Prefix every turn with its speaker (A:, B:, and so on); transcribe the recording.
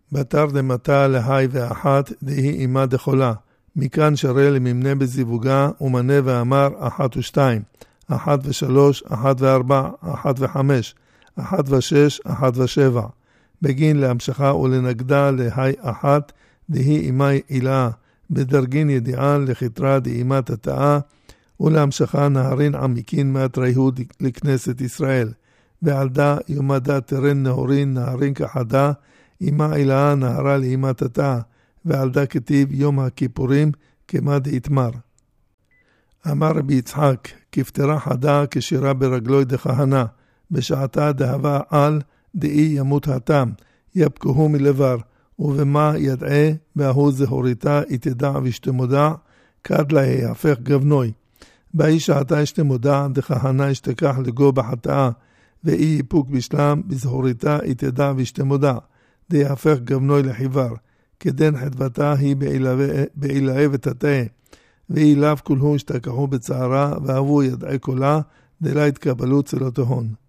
A: בתר דמתה להי ואחת דהי אימה דחולה. מכאן שרה לממנה בזיווגה ומנה ואמר 1 ו2, 1 ו3, 1 ו4, 1 ו5, 1 ו6, 1 ו7. בגין להמשכה ולנגדה להי אחת דהי אימה אילאה. בדרגין ידיעה לחתרה דאימה תתאה ולהמשכה נהרין עמיקין מהתריהוד לכנסת ישראל. ועלדה יומדה תרן נהורין נהרין כחדה אימה אילאה נהרה לאימה תתאה. ועלדה כתיב יום הכיפורים כמה דאיתמר. אמר רבי יצחק, כפתרה חדה כשירה ברגלוי דכהנה, בשעתה דהבה על דאי ימות התם, יפקוהו מלבר, ובמה ידעה בהוא זהוריתה יתדע ושתמודע, כד לה יהפך גבנוי. באי שעתה ישתמודע דכהנה ישתכח לגו בחטאה, ואי יפוק בשלם בזהוריתה יתדע ושתמודע, דיהפך גבנוי לחיבר. כדן חדבתה היא באילאה ותתאה, ואי לאו כולהו השתכחו בצערה, ואהבו ידעי קולה, דלה התקבלו צלותהון.